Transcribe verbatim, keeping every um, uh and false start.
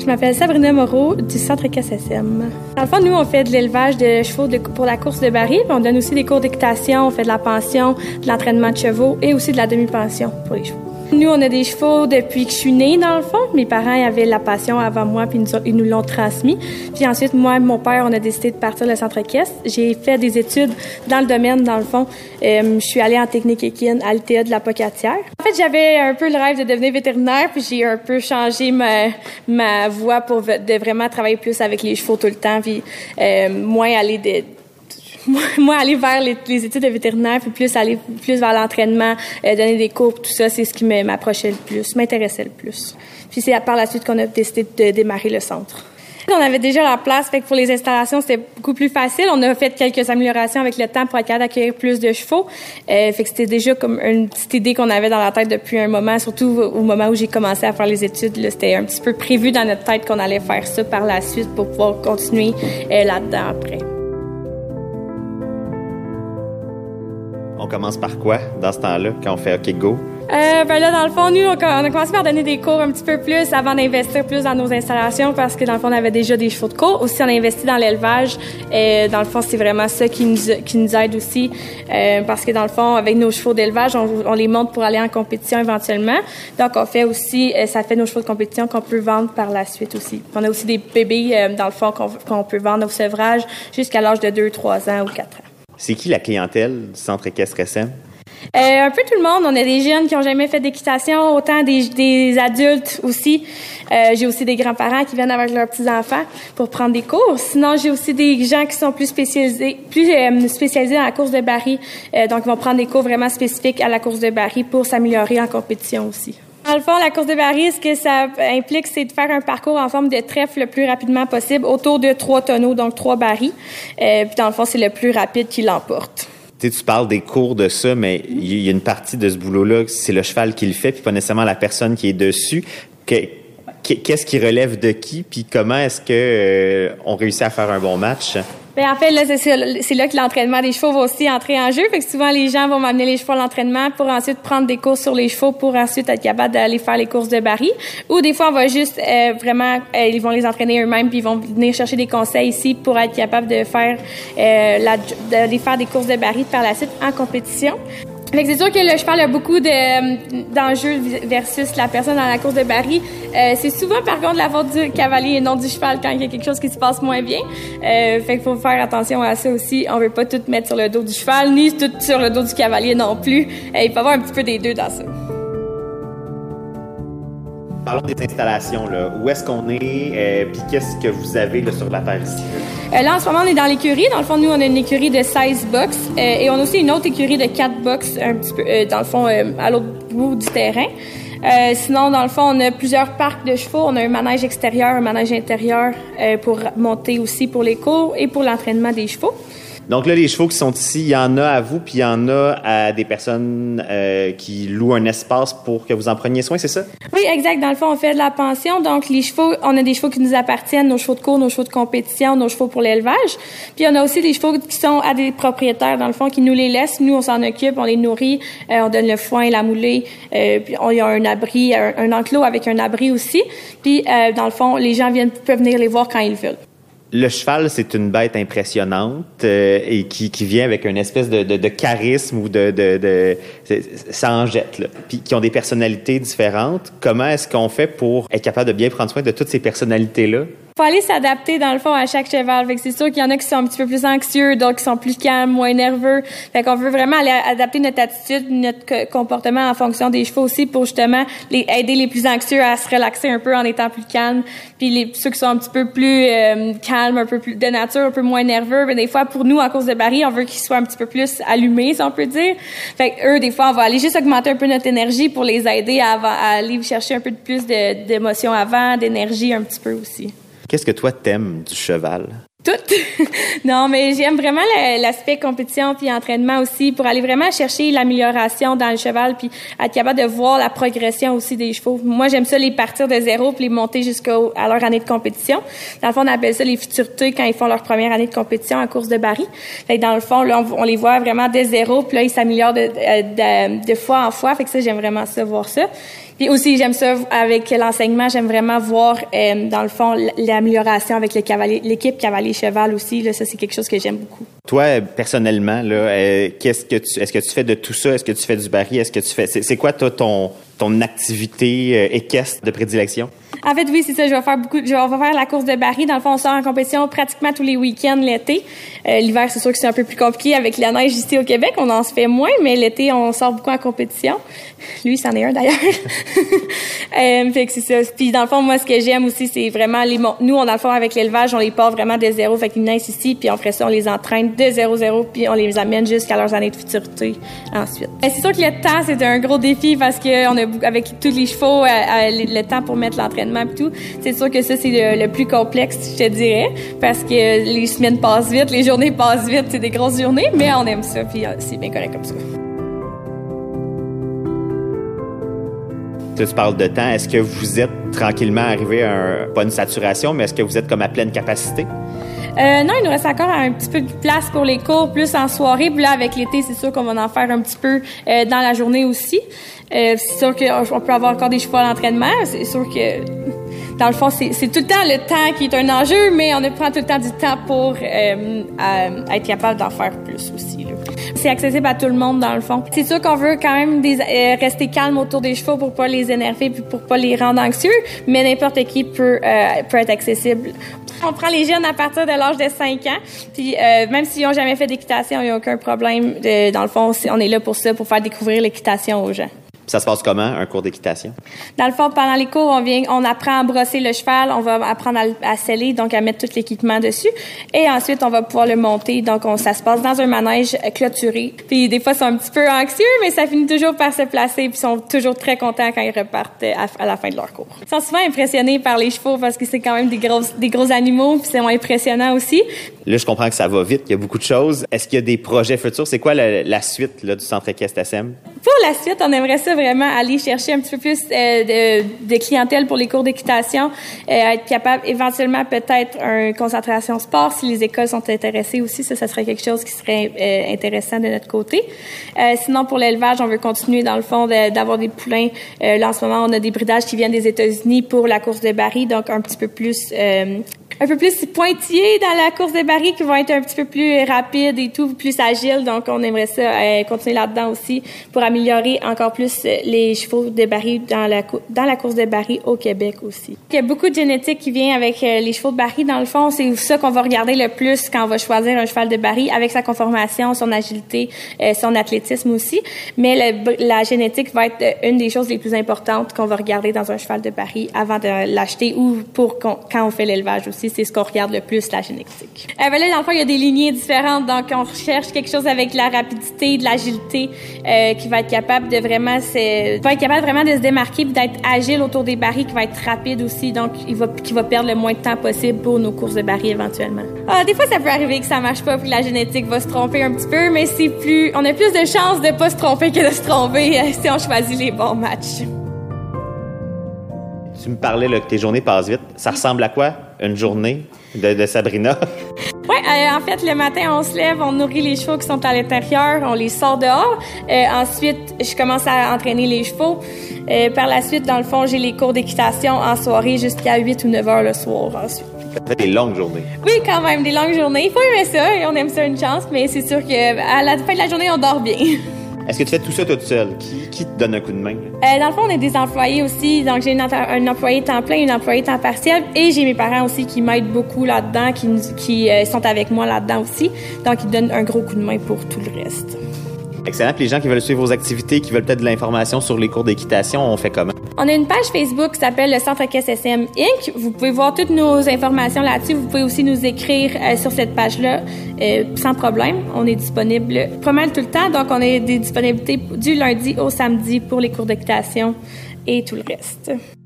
Je m'appelle Sabrina Moreau du Centre Équestre S M. Dans le fond, nous, on fait de l'élevage de chevaux de, pour la course de baril. On donne aussi des cours d'équitation, on fait de la pension, de l'entraînement de chevaux et aussi de la demi-pension pour les chevaux. Nous, on a des chevaux depuis que je suis née, dans le fond. Mes parents avaient la passion avant moi, puis ils nous, ils nous l'ont transmis. Puis ensuite, moi et mon père, on a décidé de partir le centre équestre. J'ai fait des études dans le domaine, dans le fond. Euh, je suis allée en technique équine à l'U T A de la Pocatière. En fait, j'avais un peu le rêve de devenir vétérinaire, puis j'ai un peu changé ma, ma voie pour de vraiment travailler plus avec les chevaux tout le temps, puis euh, moins aller de... Moi, aller vers les, les études de vétérinaire, puis plus aller plus vers l'entraînement, euh, donner des cours, tout ça, c'est ce qui m'approchait le plus, m'intéressait le plus. Puis c'est par la suite qu'on a décidé de démarrer le centre. On avait déjà la place, fait que pour les installations, c'était beaucoup plus facile. On a fait quelques améliorations avec le temps pour être capable d'accueillir plus de chevaux. Euh, fait que c'était déjà comme une petite idée qu'on avait dans la tête depuis un moment, surtout au moment où j'ai commencé à faire les études. Là, c'était un petit peu prévu dans notre tête qu'on allait faire ça par la suite pour pouvoir continuer euh, là-dedans après. On commence par quoi dans ce temps-là, quand on fait OK, go? Euh, ben là, dans le fond, nous, on a commencé par donner des cours un petit peu plus avant d'investir plus dans nos installations parce que, dans le fond, on avait déjà des chevaux de cours. Aussi, on a investi dans l'élevage. Euh, dans le fond, c'est vraiment ça qui nous, qui nous aide aussi euh, parce que, dans le fond, avec nos chevaux d'élevage, on, on les monte pour aller en compétition éventuellement. Donc, on fait aussi, euh, ça fait nos chevaux de compétition qu'on peut vendre par la suite aussi. On a aussi des bébés, euh, dans le fond, qu'on, qu'on peut vendre au sevrage jusqu'à l'âge de deux, trois ans ou quatre ans. C'est qui la clientèle du Centre Équestre S M? Euh, un peu tout le monde. On a des jeunes qui ont jamais fait d'équitation, autant des, des adultes aussi. Euh, j'ai aussi des grands-parents qui viennent avec leurs petits-enfants pour prendre des cours. Sinon, j'ai aussi des gens qui sont plus spécialisés, plus euh, spécialisés dans la course de baril. Euh, donc, ils vont prendre des cours vraiment spécifiques à la course de baril pour s'améliorer en compétition aussi. Dans le fond, la course de baril, ce que ça implique, c'est de faire un parcours en forme de trèfle le plus rapidement possible, autour de trois tonneaux, donc trois barils. Euh, puis dans le fond, c'est le plus rapide qui l'emporte. Tu sais, tu parles des cours de ça, mais il y a une partie de ce boulot-là, c'est le cheval qui le fait, puis pas nécessairement la personne qui est dessus. Que, qu'est-ce qui relève de qui, puis comment est-ce que euh, on réussit à faire un bon match? Ben en fait, là, c'est, c'est là que l'entraînement des chevaux va aussi entrer en jeu. Fait que souvent, les gens vont m'amener les chevaux à l'entraînement pour ensuite prendre des cours sur les chevaux pour ensuite être capable d'aller faire les courses de baril. Ou des fois, on va juste euh, vraiment, euh, ils vont les entraîner eux-mêmes puis ils vont venir chercher des conseils ici pour être capable de faire, euh, la, d'aller faire des courses de baril par la suite en compétition. Fait que c'est sûr que le cheval a beaucoup de, d'enjeux versus la personne dans la course de baril. Euh, c'est souvent, par contre, la faute du cavalier et non du cheval quand il y a quelque chose qui se passe moins bien. Euh, fait qu'il faut faire attention à ça aussi. On veut pas tout mettre sur le dos du cheval, ni tout sur le dos du cavalier non plus. Euh, il peut y avoir un petit peu des deux dans ça. Parlons des installations, là. Où est-ce qu'on est, euh, puis qu'est-ce que vous avez là, sur la terre ici? Euh, là, en ce moment, on est dans l'écurie. Dans le fond, nous, on a une écurie de seize box euh, et on a aussi une autre écurie de quatre box, un petit peu, euh, dans le fond, euh, à l'autre bout du terrain. Euh, sinon, dans le fond, on a plusieurs parcs de chevaux. On a un manège extérieur, un manège intérieur euh, pour monter aussi pour les cours et pour l'entraînement des chevaux. Donc là, les chevaux qui sont ici, il y en a à vous, puis il y en a à des personnes euh, qui louent un espace pour que vous en preniez soin, c'est ça? Oui, exact. Dans le fond, on fait de la pension. Donc, les chevaux, on a des chevaux qui nous appartiennent, nos chevaux de cours, nos chevaux de compétition, nos chevaux pour l'élevage. Puis, on a aussi des chevaux qui sont à des propriétaires, dans le fond, qui nous les laissent. Nous, on s'en occupe, on les nourrit, euh, on donne le foin, la moulée. Euh, puis, on y a un abri, un, un enclos avec un abri aussi. Puis, euh, dans le fond, les gens viennent, peuvent venir les voir quand ils veulent. Le cheval, c'est une bête impressionnante euh, et qui, qui vient avec une espèce de, de, de charisme ou de... de, de ça en jette, là. Puis qui ont des personnalités différentes. Comment est-ce qu'on fait pour être capable de bien prendre soin de toutes ces personnalités-là? Faut aller s'adapter, dans le fond, à chaque cheval. Fait que c'est sûr qu'il y en a qui sont un petit peu plus anxieux, d'autres qui sont plus calmes, moins nerveux. Fait qu'on veut vraiment aller adapter notre attitude, notre comportement en fonction des chevaux aussi pour justement les aider les plus anxieux à se relaxer un peu en étant plus calmes. Puis les ceux qui sont un petit peu plus euh, calmes, un peu plus de nature, un peu moins nerveux, mais des fois, pour nous, en course de baril, on veut qu'ils soient un petit peu plus allumés, si on peut dire. Fait que eux, des fois, on va aller juste augmenter un peu notre énergie pour les aider à, à aller chercher un peu de plus de, d'émotion avant, d'énergie un petit peu aussi. Qu'est-ce que toi t'aimes du cheval? Tout. Non, mais j'aime vraiment l'aspect compétition puis entraînement aussi pour aller vraiment chercher l'amélioration dans le cheval puis être capable de voir la progression aussi des chevaux. Moi, j'aime ça les partir de zéro puis les monter jusqu'à leur année de compétition. Dans le fond, on appelle ça les futurités quand ils font leur première année de compétition en course de baril. Fait que dans le fond, là, on, on les voit vraiment de zéro puis là, ils s'améliorent de, de, de fois en fois. Fait que ça, j'aime vraiment ça, voir ça. Puis aussi, j'aime ça avec l'enseignement, j'aime vraiment voir, euh, dans le fond, l'amélioration avec le cavalier, l'équipe cavalier-cheval aussi. Là, ça, c'est quelque chose que j'aime beaucoup. Toi, personnellement, là, euh, qu'est-ce que tu, est-ce que tu fais de tout ça? Est-ce que tu fais du baril? Est-ce que tu fais, c'est, c'est quoi, toi, ton, ton activité euh, équestre de prédilection? En fait, oui, c'est ça. Je vais faire beaucoup. Je vais faire la course de baril. Dans le fond, on sort en compétition pratiquement tous les week-ends l'été. Euh, l'hiver, c'est sûr que c'est un peu plus compliqué avec la neige ici au Québec. On en se fait moins, mais l'été, on sort beaucoup en compétition. Lui, c'en est un d'ailleurs. euh, fait que c'est ça. Puis dans le fond, moi, ce que j'aime aussi, c'est vraiment les. Nous, on dans le fond avec l'élevage, on les part vraiment de zéro. Fait qu'ils naissent ici, puis on ferait ça, on les entraîne de zéro zéro, puis on les amène jusqu'à leurs années de futurité ensuite. Et c'est sûr que le temps, c'est un gros défi parce que on a avec tous les chevaux, euh, euh, le temps pour mettre l'entraînement et tout. C'est sûr que ça, c'est le, le plus complexe, je te dirais, parce que les semaines passent vite, les journées passent vite, c'est des grosses journées, mais on aime ça, puis c'est bien correct comme ça. Tu parles de temps. Est-ce que vous êtes tranquillement arrivé à un, pas une saturation, mais est-ce que vous êtes comme à pleine capacité? Euh, non, il nous reste encore un petit peu de place pour les cours, plus en soirée. Puis là, avec l'été, c'est sûr qu'on va en faire un petit peu euh, dans la journée aussi. Euh, c'est sûr qu'on peut avoir encore des chevaux à l'entraînement. C'est sûr que, dans le fond, c'est, c'est tout le temps le temps qui est un enjeu, mais on prend tout le temps du temps pour euh, à, être capable d'en faire plus aussi, là. C'est accessible à tout le monde, dans le fond. C'est sûr qu'on veut quand même des, euh, rester calme autour des chevaux pour pas les énerver puis pour pas les rendre anxieux, mais n'importe qui peut, euh, peut être accessible. On prend les jeunes à partir de l'âge de cinq ans, puis euh, même s'ils n'ont jamais fait d'équitation, il n'y a aucun problème. De, dans le fond, on est là pour ça, pour faire découvrir l'équitation aux gens. Ça se passe comment, un cours d'équitation? Dans le fond, pendant les cours, on vient, on apprend à brosser le cheval, on va apprendre à, à seller, donc à mettre tout l'équipement dessus. Et ensuite, on va pouvoir le monter. Donc, on, ça se passe dans un manège clôturé. Puis des fois, ils sont un petit peu anxieux, mais ça finit toujours par se placer. Puis ils sont toujours très contents quand ils repartent à, à la fin de leur cours. Ils sont souvent impressionnés par les chevaux parce que c'est quand même des grosses, des gros animaux, puis c'est impressionnant aussi. Là, je comprends que ça va vite, il y a beaucoup de choses. Est-ce qu'il y a des projets futurs? C'est quoi la, la suite là, du Centre équestre S M? Pour la suite, on aimerait ça vraiment aller chercher un petit peu plus euh, de, de clientèle pour les cours d'équitation, euh, être capable éventuellement peut-être une concentration sport si les écoles sont intéressées aussi. Ça, ça serait quelque chose qui serait euh, intéressant de notre côté. Euh, sinon, pour l'élevage, on veut continuer dans le fond de, d'avoir des poulains. Euh, là, en ce moment, on a des bridages qui viennent des États-Unis pour la course de baril, donc un petit peu plus... Euh, un peu plus pointillés dans la course de baril, qui vont être un petit peu plus rapides et tout, plus agiles. Donc, on aimerait ça euh, continuer là-dedans aussi pour améliorer encore plus les chevaux de baril dans la, dans la course de baril au Québec aussi. Il y a beaucoup de génétique qui vient avec euh, les chevaux de baril. Dans le fond, c'est ça qu'on va regarder le plus quand on va choisir un cheval de baril, avec sa conformation, son agilité, euh, son athlétisme aussi. Mais le, la génétique va être une des choses les plus importantes qu'on va regarder dans un cheval de baril avant de l'acheter ou pour qu'on, quand on fait l'élevage aussi. C'est ce qu'on regarde le plus, la génétique. Euh, ben là, dans le fond, il y a des lignées différentes. Donc, on recherche quelque chose avec de la rapidité, de l'agilité, euh, qui va être capable de vraiment se, va être capable vraiment de se démarquer puis d'être agile autour des barils, qui va être rapide aussi. Donc, il va, qui va perdre le moins de temps possible pour nos courses de barils éventuellement. Ah, des fois, ça peut arriver que ça marche pas puis que la génétique va se tromper un petit peu, mais c'est plus, on a plus de chances de pas se tromper que de se tromper euh, si on choisit les bons matchs. Tu me parlais là, que tes journées passent vite. Ça ressemble à quoi, une journée de, de Sabrina? Oui, euh, en fait, le matin, on se lève, on nourrit les chevaux qui sont à l'intérieur, on les sort dehors. Euh, ensuite, je commence à entraîner les chevaux. Euh, par la suite, dans le fond, j'ai les cours d'équitation en soirée jusqu'à huit ou neuf heures le soir ensuite. Ça fait des longues journées. Oui, quand même, des longues journées. Il faut aimer ça et on aime ça une chance, mais c'est sûr qu'à la fin de la journée, on dort bien. Est-ce que tu fais tout ça toute seule? Qui, qui te donne un coup de main? Euh, dans le fond, on est des employés aussi. Donc, j'ai une, un employé temps plein, une employée temps partiel. Et j'ai mes parents aussi qui m'aident beaucoup là-dedans, qui, qui euh, sont avec moi là-dedans aussi. Donc, ils donnent un gros coup de main pour tout le reste. Excellent. Puis les gens qui veulent suivre vos activités, qui veulent peut-être de l'information sur les cours d'équitation, on fait comment? On a une page Facebook qui s'appelle le Centre équestre S M Incorporé. Vous pouvez voir toutes nos informations là-dessus. Vous pouvez aussi nous écrire euh, sur cette page-là euh, sans problème. On est disponible pas mal tout le temps. Donc, on a des disponibilités du lundi au samedi pour les cours d'équitation et tout le reste.